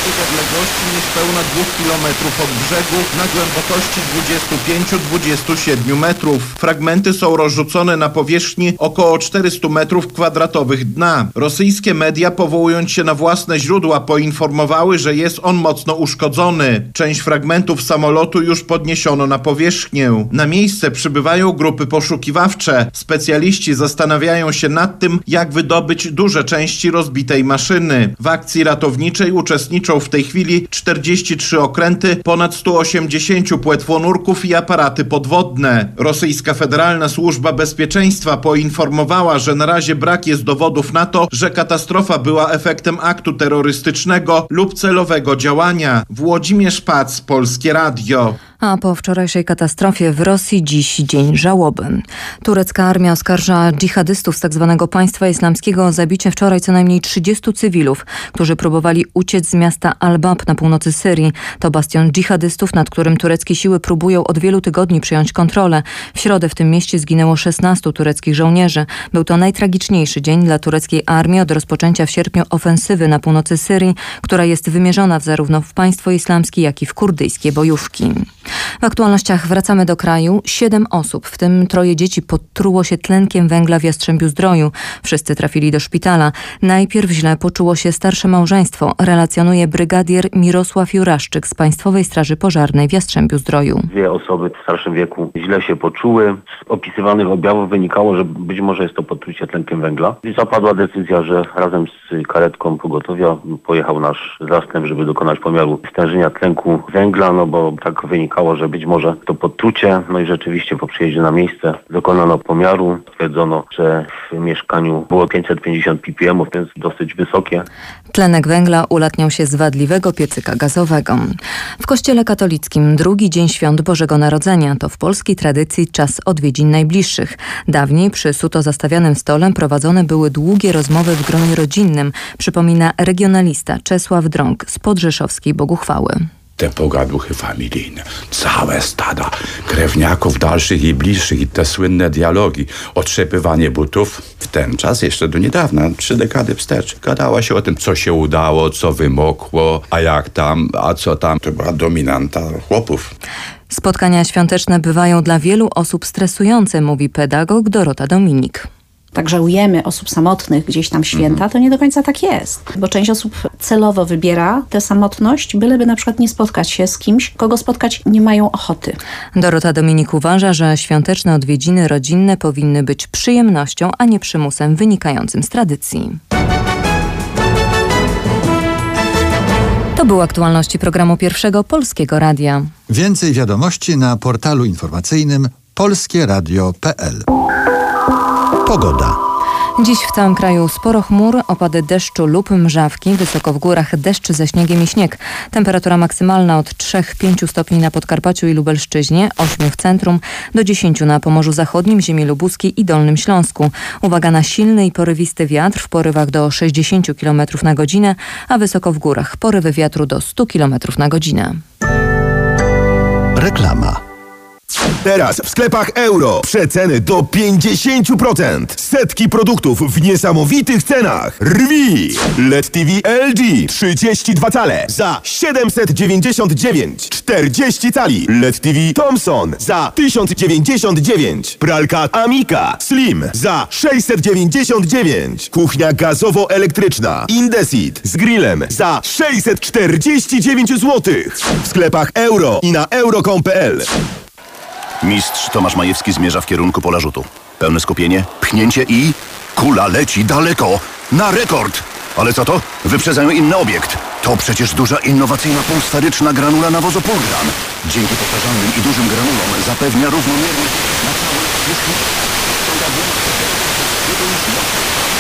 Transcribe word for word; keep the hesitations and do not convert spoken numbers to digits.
w odległości niespełna dwóch kilometrów od brzegu na głębokości dwudziestu pięciu do dwudziestu siedmiu metrów. Fragmenty są rozrzucone na powierzchni około czterystu metrów kwadratowych dna. Rosyjskie media, powołując się na własne źródła, poinformowały, że jest on mocno uszkodzony. Część fragmentów samolotu już podniesiono na powierzchnię. Na miejsce przybywają grupy poszukiwawcze. Specjaliści zastanawiają się nad tym, jak wydobyć duże części rozbitej maszyny. W akcji ratowniczej uczestniczą w tej chwili czterdzieści trzy okręty, ponad sto osiemdziesiąt płetwonurków i aparaty podwodne. Rosyjska Federalna Służba Bezpieczeństwa poinformowała, że na razie brak jest dowodów na to, że katastrofa była efektem aktu terrorystycznego lub celowego działania. Włodzimierz Pac, Polskie Radio. A po wczorajszej katastrofie w Rosji dziś dzień żałoby. Turecka armia oskarża dżihadystów z tzw. Państwa Islamskiego o zabicie wczoraj co najmniej trzydziestu cywilów, którzy próbowali uciec z miasta Al-Bab na północy Syrii. To bastion dżihadystów, nad którym tureckie siły próbują od wielu tygodni przyjąć kontrolę. W środę w tym mieście zginęło szesnastu tureckich żołnierzy. Był to najtragiczniejszy dzień dla tureckiej armii od rozpoczęcia w sierpniu ofensywy na północy Syrii, która jest wymierzona zarówno w Państwo Islamskie, jak i w kurdyjskie bojówki. W aktualnościach wracamy do kraju. Siedem osób, w tym troje dzieci, potruło się tlenkiem węgla w Jastrzębiu-Zdroju. Wszyscy trafili do szpitala. Najpierw źle poczuło się starsze małżeństwo, relacjonuje brygadier Mirosław Juraszczyk z Państwowej Straży Pożarnej w Jastrzębiu-Zdroju. Dwie osoby w starszym wieku źle się poczuły. Z opisywanych objawów wynikało, że być może jest to potrucie tlenkiem węgla. I zapadła decyzja, że razem z karetką pogotowia pojechał nasz zastęp, żeby dokonać pomiaru stężenia tlenku węgla, no bo tak wynikało, że być może to potrucie. No i rzeczywiście po przyjeździe na miejsce dokonano pomiaru. Stwierdzono, że w mieszkaniu było pięćset pięćdziesiąt ppm, więc dosyć wysokie. Tlenek węgla ulatniał się z wadliwego piecyka gazowego. W Kościele katolickim drugi dzień świąt Bożego Narodzenia to w polskiej tradycji czas odwiedzin najbliższych. Dawniej przy suto zastawianym stole prowadzone były długie rozmowy w gronie rodzinnym, przypomina regionalista Czesław Drąg z podrzeszowskiej Boguchwały. Te pogaduchy familijne, całe stada krewniaków dalszych i bliższych i te słynne dialogi, otrzepywanie butów. W ten czas, jeszcze do niedawna, trzy dekady wstecz, gadała się o tym, co się udało, co wymokło, a jak tam, a co tam. To była dominanta chłopów. Spotkania świąteczne bywają dla wielu osób stresujące, mówi pedagog Dorota Dominik. Tak żałujemy osób samotnych gdzieś tam święta, to nie do końca tak jest. Bo część osób celowo wybiera tę samotność, byleby na przykład nie spotkać się z kimś, kogo spotkać nie mają ochoty. Dorota Dominik uważa, że świąteczne odwiedziny rodzinne powinny być przyjemnością, a nie przymusem wynikającym z tradycji. To były aktualności programu Pierwszego Polskiego Radia. Więcej wiadomości na portalu informacyjnym polskie radio kropka p l. Pogoda. Dziś w całym kraju sporo chmur, opady deszczu lub mrzawki, wysoko w górach deszcz ze śniegiem i śnieg. Temperatura maksymalna od trzech do pięciu stopni na Podkarpaciu i Lubelszczyźnie, ośmiu w centrum, do dziesięciu na Pomorzu Zachodnim, ziemi lubuskiej i Dolnym Śląsku. Uwaga na silny i porywisty wiatr w porywach do sześćdziesięciu kilometrów na godzinę, a wysoko w górach porywy wiatru do stu kilometrów na godzinę. Reklama. Teraz w sklepach Euro przeceny do pięćdziesięciu procent. Setki produktów w niesamowitych cenach. Rwi! L E D T V L G trzydzieści dwa cale za siedemset dziewięćdziesiąt dziewięć. czterdzieści cali L E D T V Thomson za tysiąc dziewięćdziesiąt dziewięć. Pralka Amica Slim za sześćset dziewięćdziesiąt dziewięć. Kuchnia gazowo-elektryczna Indesit z grillem za sześćset czterdzieści dziewięć złotych. W sklepach Euro i na euro kropka com kropka p l. Mistrz Tomasz Majewski zmierza w kierunku pola rzutu. Pełne skupienie, pchnięcie i... Kula leci daleko, na rekord! Ale co to? Wyprzedzają inny obiekt. To przecież duża innowacyjna półsferyczna granula nawozopurgan. Dzięki powtarzalnym i dużym granulom zapewnia równomiernie na całe...